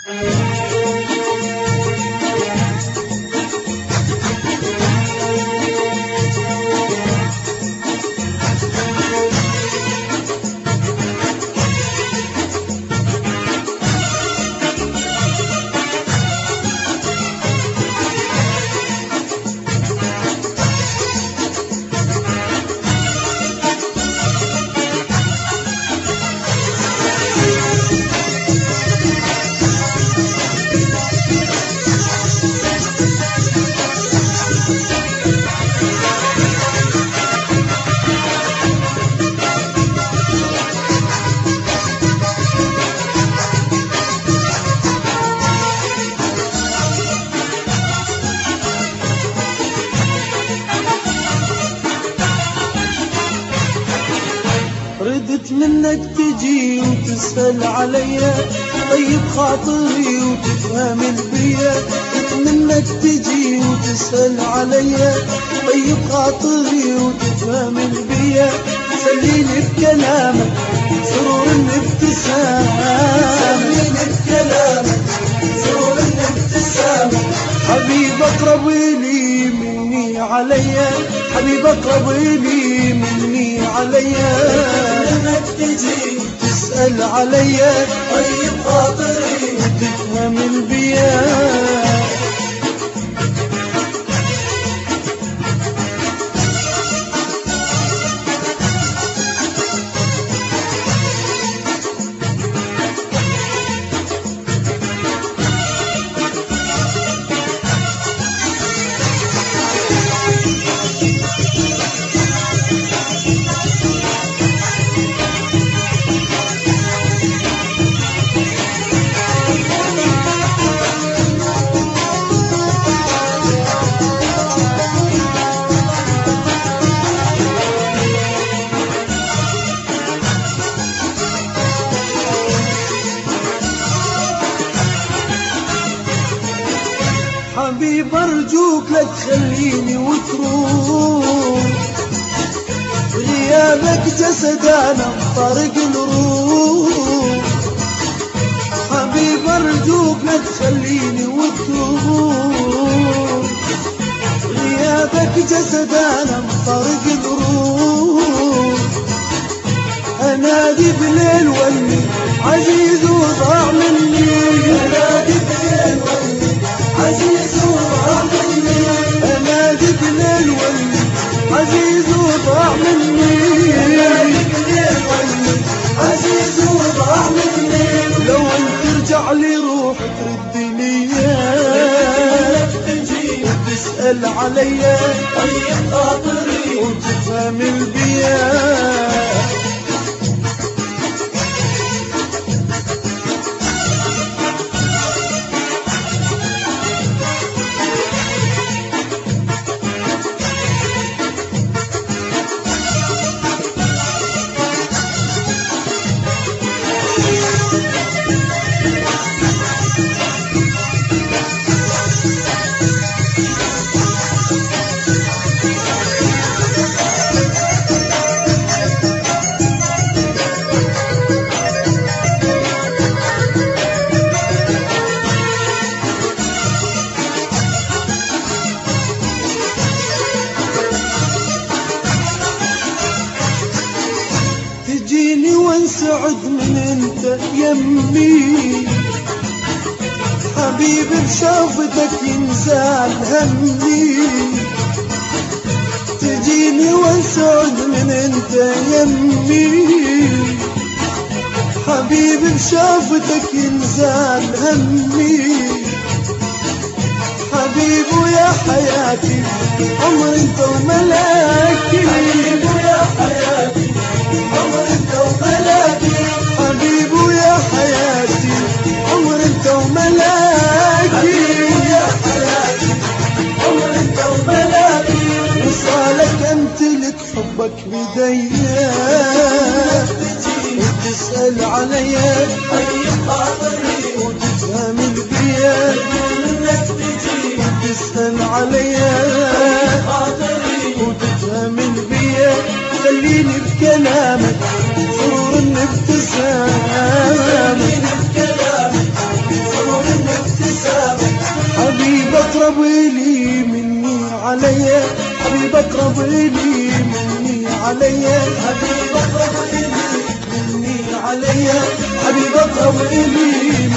ردت منك تجي وتسأل عليا، طيب خاطري وتفهم البيا. ردت منك تجي وتسأل عليا، طيب خاطري وتفهم البيا. سليني بكلامك سرور الابتسامة، سليني بكلامك سرور الابتسامة. حبيب اقرب لي مني عليا، حبيب اقرب لي مني عليا. انك تجي تسأل عليا، طيب خاطري وتفهم البيا. حبيب ارجوك لا تخليني وتروح، غيابك جسد انا طارق الروح. حبيب ارجوك لا تخليني وتروح، غيابك جسد انا طارق الروح. انادي بليل ولي عزيز وضاع مني، انادي بليل ولي عزيز وضاع مني، انادي بليل ولي عزيز وضاع مني، انادي بليل ولي عزيز وضاع مني. لو انت ترجع لي روح تردني تجي وتسأل عليا، طيب خاطري وتفهم البيا. تجيني وانسعد من انت يمي، حبيبي بشوفتك ينزال همي. تجيني وانسعد من انت يمي، حبيبي بشوفتك ينزال همي. حبيبي يا حياتي عمر انت وملاكي، حبيبي يا حياتي عمر انت وملاكي. حبيبي يا حياتي عمر انت وملاكي، يا حياتي عمر انت وملاكي. وصالك امتلك حبك بديا، وتسأل عليا، طيب خاطري وتفهم البيا. انك تجي وتسأل عليا، طيب خاطري وتفهم البيا. خليني بكلامك سرور الابتسام، اقرب لي مني عليا، حبيب اقرب لي مني عليا، حبيب اقرب لي مني عليا، حبيب اقرب لي